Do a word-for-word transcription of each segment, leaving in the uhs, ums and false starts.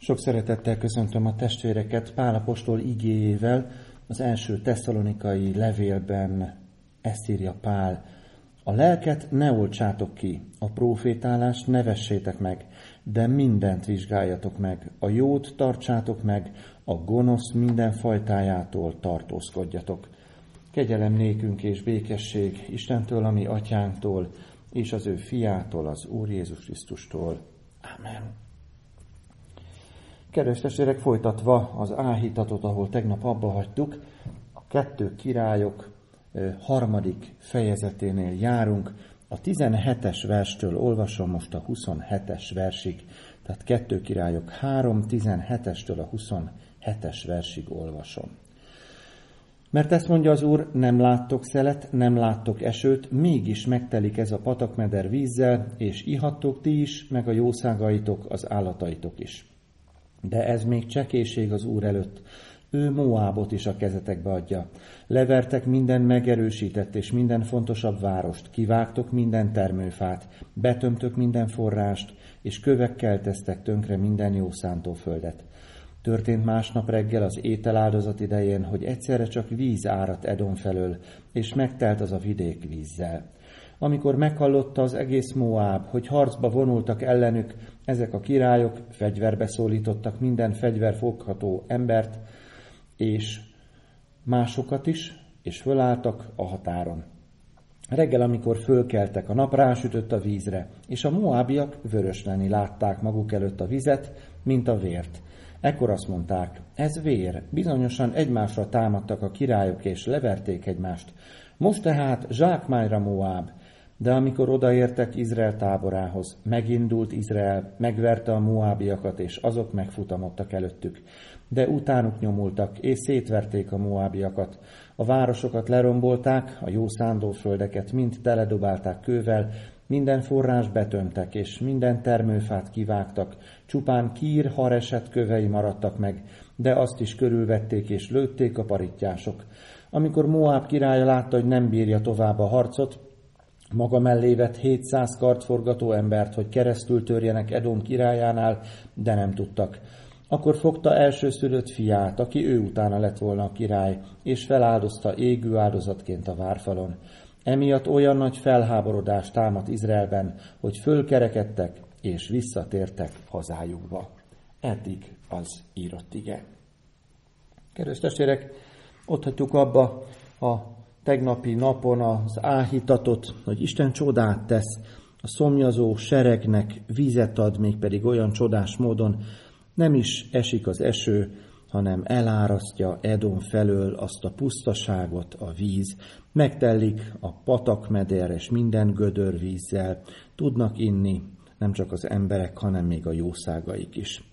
Sok szeretettel köszöntöm a testvéreket Pál apostol igéjével. Az első tesszalonikai levélben ezt írja Pál: a lelket ne oltsátok ki, a prófétálást ne vessétek meg, de mindent vizsgáljatok meg, a jót tartsátok meg, a gonosz minden fajtájától tartózkodjatok. Kegyelem nékünk és békesség Istentől, a mi atyánktól, és az ő fiától, az Úr Jézus Krisztustól. Ámen. Kedves testvérek, folytatva az áhítatot, ahol tegnap abba hagytuk, a kettő királyok harmadik fejezeténél járunk. A tizenhetes verstől olvasom most a huszonhetes versig, tehát kettő királyok három, tizenhetestől a huszonhetes versig olvasom. Mert ezt mondja az Úr, nem láttok szelet, nem láttok esőt, mégis megtelik ez a patakmeder vízzel, és ihattok ti is, meg a jószágaitok, az állataitok is. De ez még csekéség az Úr előtt. Ő Moábot is a kezetekbe adja. Levertek minden megerősített és minden fontosabb várost, kivágtok minden termőfát, betömtök minden forrást, és kövekkel tesztek tönkre minden jó szántóföldet. Történt másnap reggel az ételáldozat idején, hogy egyszerre csak víz áradt Edom felől, és megtelt az a vidék vízzel. Amikor meghallotta az egész Moáb, hogy harcba vonultak ellenük ezek a királyok, fegyverbe szólítottak minden fegyverfogható embert, és másokat is, és fölálltak a határon. Reggel, amikor fölkeltek, a nap rásütött a vízre, és a moábiak vörösleni látták maguk előtt a vizet, mint a vért. Ekkor azt mondták, ez vér, bizonyosan egymásra támadtak a királyok, és leverték egymást. Most tehát zsákmányra Moáb. De amikor odaértek Izrael táborához, megindult Izrael, megverte a moábiakat, és azok megfutamodtak előttük. De utánuk nyomultak, és szétverték a moábiakat. A városokat lerombolták, a jó szándóföldeket mind teledobálták kővel, minden forrás betömtek, és minden termőfát kivágtak. Csupán Kír Hareset kövei maradtak meg, de azt is körülvették, és lőtték a parittyások. Amikor Moáb királya látta, hogy nem bírja tovább a harcot, maga mellé vett hétszáz kardforgató embert, hogy keresztül törjenek Edom királyánál, de nem tudtak. Akkor fogta elsőszülött fiát, aki ő utána lett volna a király, és feláldozta égő áldozatként a várfalon. Emiatt olyan nagy felháborodás támadt Izraelben, hogy fölkerekedtek és visszatértek hazájukba. Eddig az írott ige. Kedves testvérek, ott hagytuk abba a tegnapi napon az áhítatot, hogy Isten csodát tesz, a szomjazó seregnek vízet ad, mégpedig olyan csodás módon, nem is esik az eső, hanem elárasztja Edom felől azt a pusztaságot a víz, megtellik a patakmeder és minden gödör vízzel, tudnak inni nem csak az emberek, hanem még a jószágaik is.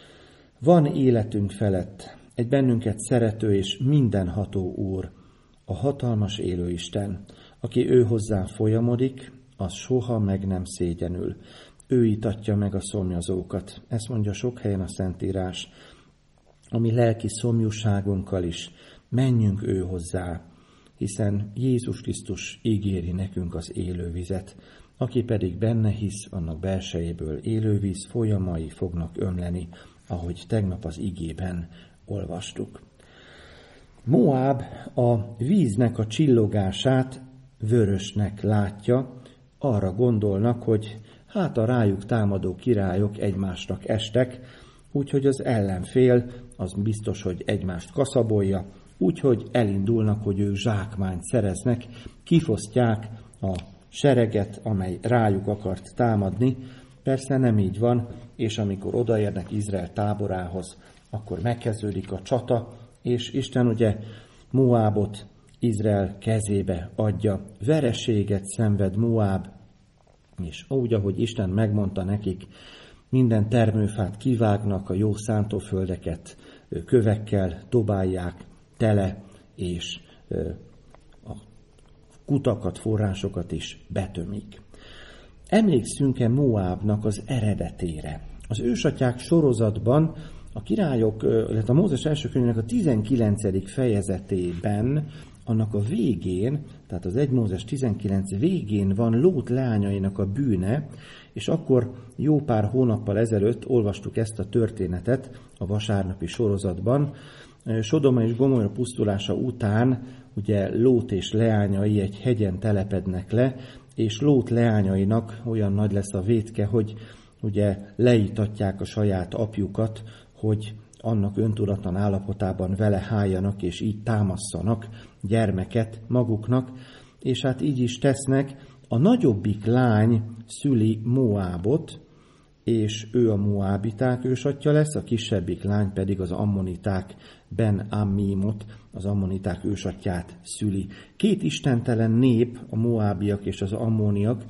Van életünk felett egy bennünket szerető és mindenható Úr, a hatalmas élő Isten, aki ő hozzá folyamodik, az soha meg nem szégyenül. Ő itatja meg a szomjazókat. Ezt mondja sok helyen a Szentírás. A mi lelki szomjúságunkkal is menjünk ő hozzá, hiszen Jézus Krisztus ígéri nekünk az élővizet, aki pedig benne hisz, annak belsejéből élővíz folyamai fognak ömleni, ahogy tegnap az igében olvastuk. Moáb a víznek a csillogását vörösnek látja, arra gondolnak, hogy hát a rájuk támadó királyok egymásnak estek, úgyhogy az ellenfél az biztos, hogy egymást kaszabolja, úgyhogy elindulnak, hogy ők zsákmányt szereznek, kifosztják a sereget, amely rájuk akart támadni. Persze nem így van, és amikor odaérnek Izrael táborához, akkor megkezdődik a csata, és Isten ugye Moábot Izrael kezébe adja. Vereséget szenved Moáb, és úgy, ahogy Isten megmondta nekik, minden termőfát kivágnak, a jó szántóföldeket kövekkel dobálják tele, és a kutakat, forrásokat is betömik. Emlékszünk-e Moábnak az eredetére? Az ősatyák sorozatban a királyok, illetve a Mózes első könyvének a tizenkilencedik fejezetében, annak a végén, tehát az egy Mózes tizenkilenc végén van Lót leányainak a bűne, És akkor jó pár hónappal ezelőtt olvastuk ezt a történetet a vasárnapi sorozatban. Sodoma és Gomorra pusztulása után ugye Lót és leányai egy hegyen telepednek le, és Lót leányainak olyan nagy lesz a vétke, hogy ugye leítatják a saját apjukat, hogy annak öntudatlan állapotában vele háljanak, és így támasszanak gyermeket maguknak, és hát így is tesznek. A nagyobbik lány szüli Moábot, és ő a moábiták ősatja lesz, a kisebbik lány pedig az ammoniták Ben-Ammimot, az ammoniták ősatját szüli. Két istentelen nép, a moábiak és az ammoniak,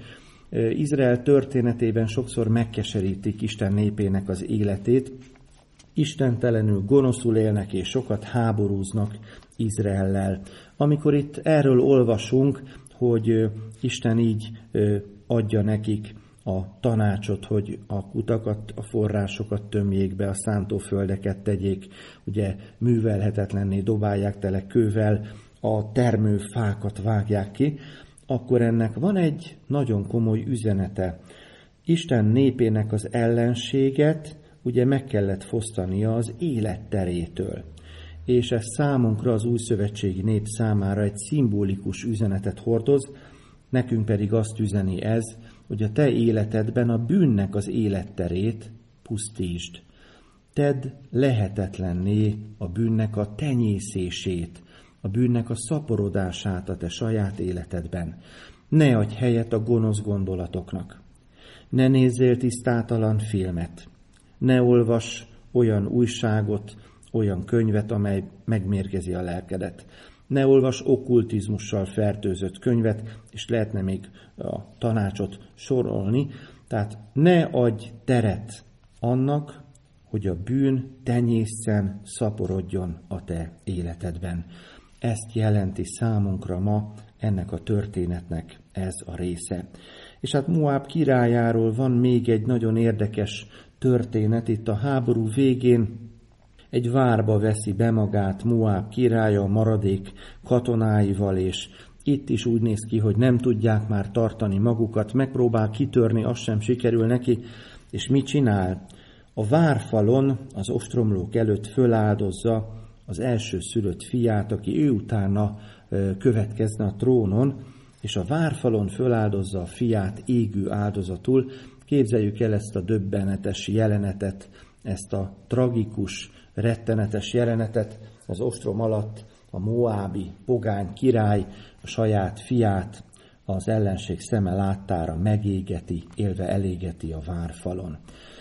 Izrael történetében sokszor megkeserítik Isten népének az életét, istentelenül, gonoszul élnek és sokat háborúznak Izraellel. Amikor itt erről olvasunk, hogy Isten így adja nekik a tanácsot, hogy a kutakat, a forrásokat tömjék be, a szántóföldeket tegyék, ugye művelhetetlenné dobálják tele kővel, a termőfákat vágják ki, akkor ennek van egy nagyon komoly üzenete. Isten népének az ellenséget ugye meg kellett fosztania az életterétől. És ez számunkra, az újszövetségi nép számára egy szimbolikus üzenetet hordoz, nekünk pedig azt üzeni ez, hogy a te életedben a bűnnek az életterét pusztítsd. Tedd lehetetlenné a bűnnek a tenyészését, a bűnnek a szaporodását a te saját életedben. Ne adj helyet a gonosz gondolatoknak. Ne nézzél tisztátalan filmet. Ne olvass olyan újságot, olyan könyvet, amely megmérgezi a lelkedet. Ne olvas okkultizmussal fertőzött könyvet, és lehetne még a tanácsot sorolni. Tehát ne adj teret annak, hogy a bűn tenyészen, szaporodjon a te életedben. Ezt jelenti számunkra ma ennek a történetnek ez a része. És hát Moáb királyáról van még egy nagyon érdekes történet. Itt a háború végén egy várba veszi be magát Moáb királya a maradék katonáival, és itt is úgy néz ki, hogy nem tudják már tartani magukat, megpróbál kitörni, az sem sikerül neki, és mit csinál? A várfalon az ostromlók előtt föláldozza az első szülött fiát, aki ő utána következne a trónon, és a várfalon föláldozza a fiát égő áldozatul. Képzeljük el ezt a döbbenetes jelenetet, ezt a tragikus, rettenetes jelenetet. Az ostrom alatt a moábi pogány király a saját fiát az ellenség szeme láttára megégeti, élve elégeti a várfalon.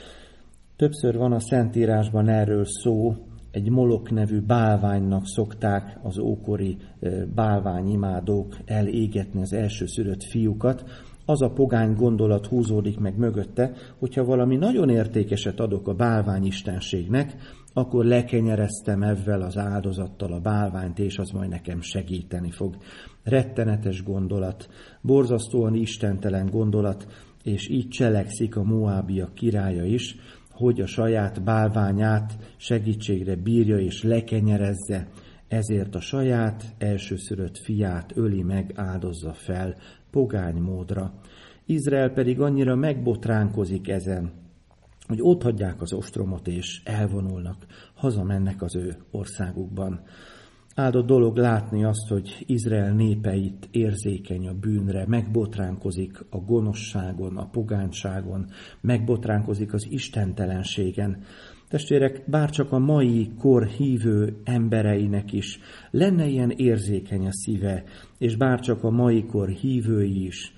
Többször van a Szentírásban erről szó, egy Molok nevű bálványnak szokták az ókori bálványimádók elégetni az elsőszülött fiúkat. Az a pogány gondolat húzódik meg mögötte, hogyha valami nagyon értékeset adok a bálványistenségnek, akkor lekenyereztem ezzel az áldozattal a bálványt, és az majd nekem segíteni fog. Rettenetes gondolat, borzasztóan istentelen gondolat, és így cselekszik a moábiak királya is, hogy a saját bálványát segítségre bírja és lekenyerezze, ezért a saját elsőszülött fiát öli meg, áldozza fel pogány módra. Izrael pedig annyira megbotránkozik ezen, hogy otthagyják az ostromot és elvonulnak, hazamennek az ő országukban. Áldott dolog látni azt, hogy Izrael népe itt érzékeny a bűnre, megbotránkozik a gonoszságon, a pogányságon, megbotránkozik az istentelenségen. Testvérek, bárcsak a mai kor hívő embereinek is lenne ilyen érzékeny a szíve, és bárcsak a mai kor hívői is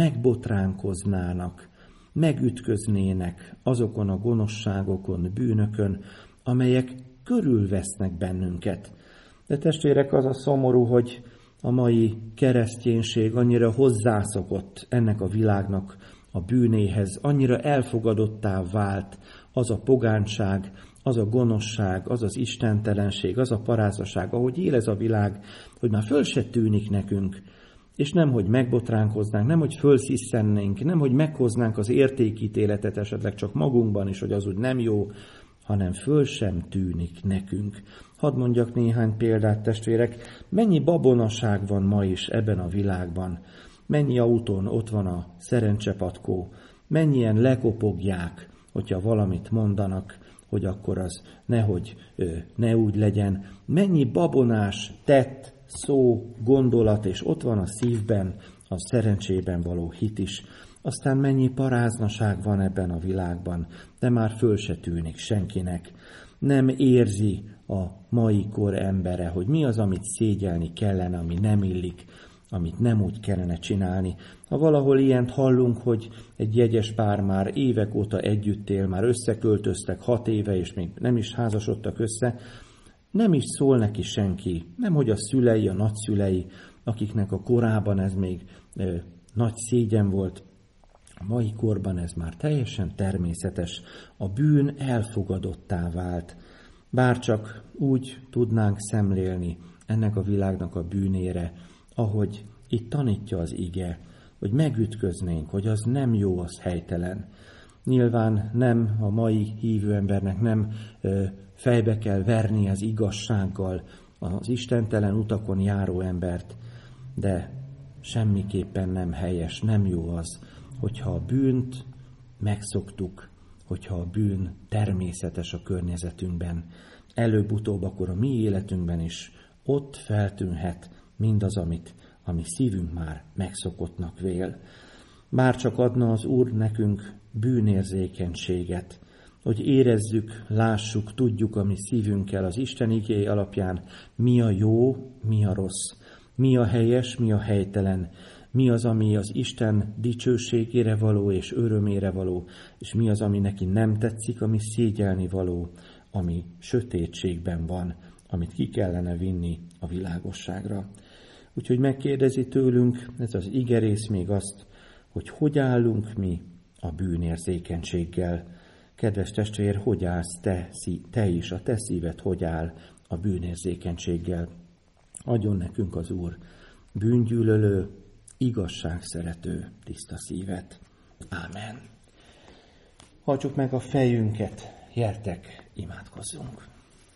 megbotránkoznának, megütköznének azokon a gonoszságokon, bűnökön, amelyek körülvesznek bennünket. De testvérek, az a szomorú, hogy a mai kereszténység annyira hozzászokott ennek a világnak a bűnéhez, annyira elfogadottá vált az a pogányság, az a gonoszság, az az istentelenség, az a parázaság, ahogy él ez a világ, hogy már föl se tűnik nekünk, és nem, hogy megbotránkoznánk, nem, hogy fölsziszennénk, nem, hogy meghoznánk az értékítéletet esetleg csak magunkban is, hogy az úgy nem jó, hanem föl sem tűnik nekünk. Hadd mondjak néhány példát, testvérek, mennyi babonaság van ma is ebben a világban, mennyi autón ott van a szerencsepatkó, mennyien lekopogják, hogyha valamit mondanak, hogy akkor az nehogy ne úgy legyen. Mennyi babonás tett, szó, gondolat, és ott van a szívben, a szerencsében való hit is. Aztán mennyi paráznaság van ebben a világban, de már föl se tűnik senkinek. Nem érzi a mai kor embere, hogy mi az, amit szégyelni kellene, ami nem illik, amit nem úgy kellene csinálni. Ha valahol ilyent hallunk, hogy egy jegyes pár már évek óta együtt él, már összeköltöztek hat éve, és még nem is házasodtak össze, nem is szól neki senki, nemhogy a szülei, a nagyszülei, akiknek a korában ez még ö, nagy szégyen volt. A mai korban ez már teljesen természetes. A bűn elfogadottá vált. Bárcsak úgy tudnánk szemlélni ennek a világnak a bűnére, ahogy itt tanítja az ige, hogy megütköznénk, hogy az nem jó, az helytelen. Nyilván nem a mai hívő embernek nem ö, fejbe kell verni az igazsággal az istentelen utakon járó embert, de semmiképpen nem helyes, nem jó az, hogyha a bűnt megszoktuk, hogyha a bűn természetes a környezetünkben. Előbb-utóbb akkor a mi életünkben is ott feltűnhet mindaz, amit a mi szívünk már megszokottnak vél. Bár csak adna az Úr nekünk bűnérzékenységet, hogy érezzük, lássuk, tudjuk a mi szívünkkel az Isten igéje alapján, mi a jó, mi a rossz, mi a helyes, mi a helytelen, mi az, ami az Isten dicsőségére való és örömére való, és mi az, ami neki nem tetszik, ami szégyelni való, ami sötétségben van, amit ki kellene vinni a világosságra. Úgyhogy megkérdezi tőlünk ez az igerész még azt, hogy hogy állunk mi a bűnérzékenységgel. Kedves testvér, hogy állsz te, te is, a te szíved hogy áll a bűnérzékenységgel? Adjon nekünk az Úr bűngyűlölő, igazságszerető, tiszta szívet. Ámen. Hajtsuk meg a fejünket, gyertek, imádkozzunk.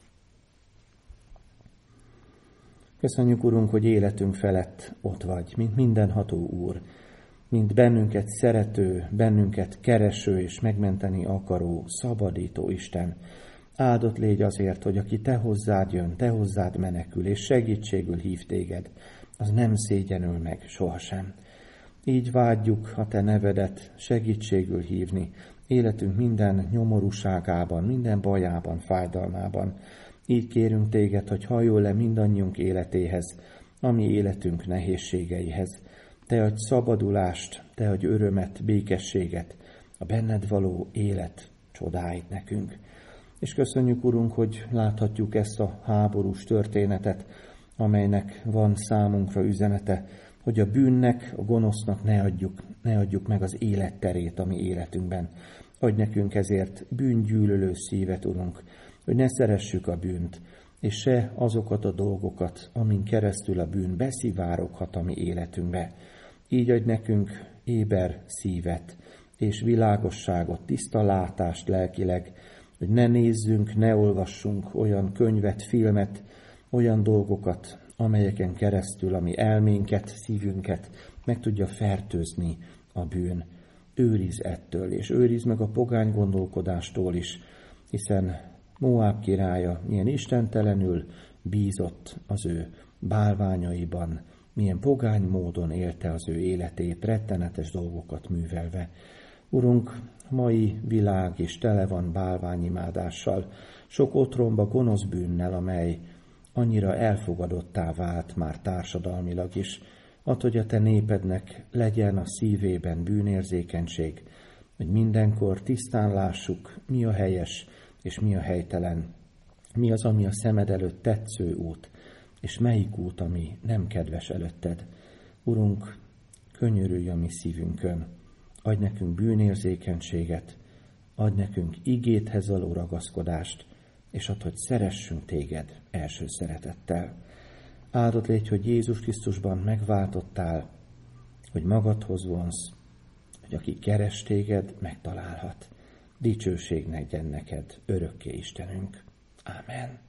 Köszönjük, Urunk, hogy életünk felett ott vagy, mint mindenható Úr, mint bennünket szerető, bennünket kereső és megmenteni akaró, szabadító Isten. Áldott légy azért, hogy aki te hozzád jön, te hozzád menekül, és segítségül hív téged, az nem szégyenül meg sohasem. Így vágyjuk a te nevedet segítségül hívni, életünk minden nyomorúságában, minden bajában, fájdalmában. Így kérünk téged, hogy hajolj le mindannyiunk életéhez, a mi életünk nehézségeihez. Te adj szabadulást, te adj örömet, békességet, a benned való élet csodáit nekünk. És köszönjük, Urunk, hogy láthatjuk ezt a háborús történetet, amelynek van számunkra üzenete, hogy a bűnnek, a gonosznak ne adjuk, ne adjuk meg az életterét a mi életünkben. Adj nekünk ezért bűngyűlölő szívet, Urunk, hogy ne szeressük a bűnt, és se azokat a dolgokat, amin keresztül a bűn beszivároghat a mi életünkbe. Így adj nekünk éber szívet és világosságot, tiszta látást lelkileg, hogy ne nézzünk, ne olvassunk olyan könyvet, filmet, olyan dolgokat, amelyeken keresztül a mi elménket, szívünket meg tudja fertőzni a bűn. Őrizd ettől, és őrizd meg a pogány gondolkodástól is, hiszen Móáb királya milyen istentelenül bízott az ő bálványaiban, milyen pogány módon élte az ő életét, rettenetes dolgokat művelve. Urunk, mai világ is tele van bálványimádással, sok otromba gonosz bűnnel, amely annyira elfogadottá vált már társadalmilag is. Add, hogy a te népednek legyen a szívében bűnérzékenység, hogy mindenkor tisztán lássuk, mi a helyes és mi a helytelen, mi az, ami a szemed előtt tetsző út, és melyik út, ami nem kedves előtted. Urunk, könyörülj a mi szívünkön, adj nekünk bűnérzékenységet, adj nekünk igédhez való ragaszkodást, és add, hogy szeressünk téged első szeretettel. Áldott légy, hogy Jézus Krisztusban megváltottál, hogy magadhoz vonsz, hogy aki keres téged, megtalálhat. Dicsőség legyen neked, örökké Istenünk. Ámen.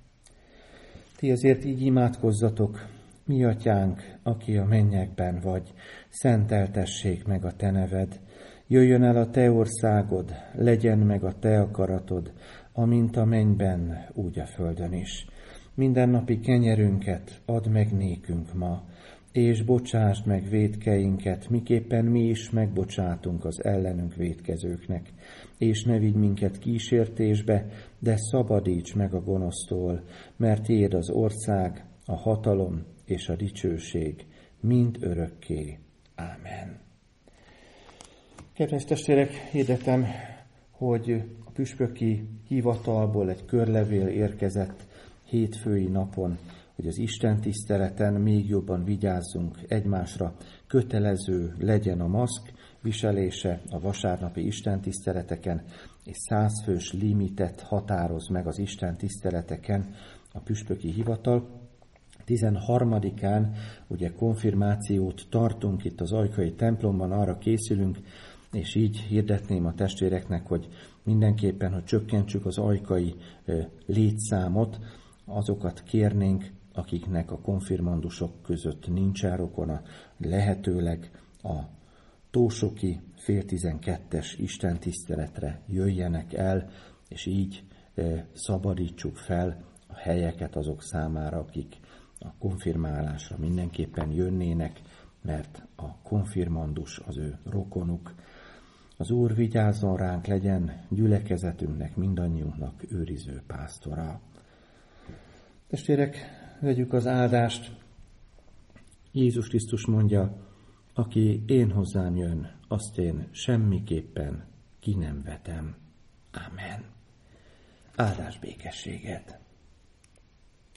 Ti azért így imádkozzatok, mi atyánk, aki a mennyekben vagy, szenteltessék meg a te neved, Jöjjön el a te országod, legyen meg a te akaratod, amint a mennyben, úgy a földön is. Mindennapi kenyerünket add meg nékünk ma, és bocsásd meg vétkeinket, miképpen mi is megbocsátunk az ellenünk vétkezőknek. És ne vigy minket kísértésbe, de szabadíts meg a gonosztól, mert tiéd az ország, a hatalom és a dicsőség, mind örökké. Ámen. Kedves testvérek, hirdetem, hogy a püspöki hivatalból egy körlevél érkezett hétfői napon, hogy az Isten tiszteleten még jobban vigyázzunk egymásra, kötelező legyen a maszk viselése a vasárnapi Isten tiszteleteken, és százfős limitet határoz meg az Isten tiszteleteken a püspöki hivatal. tizenharmadikán ugye konfirmációt tartunk itt az ajkai templomban, arra készülünk, és így hirdetném a testvéreknek, hogy mindenképpen, hogy csökkentsük az ajkai létszámot, azokat kérnénk, akiknek a konfirmandusok között nincsen rokona, lehetőleg a tósoki fél tizenkettes istentiszteletre jöjjenek el, és így szabadítsuk fel a helyeket azok számára, akik a konfirmálásra mindenképpen jönnének, mert a konfirmandus az ő rokonuk. Az Úr vigyázzon ránk, legyen gyülekezetünknek, mindannyiunknak őriző pásztora. Testvérek, vegyük az áldást. Jézus Krisztus mondja, aki én hozzám jön, azt én semmiképpen ki nem vetem. Ámen. Áldás békességet!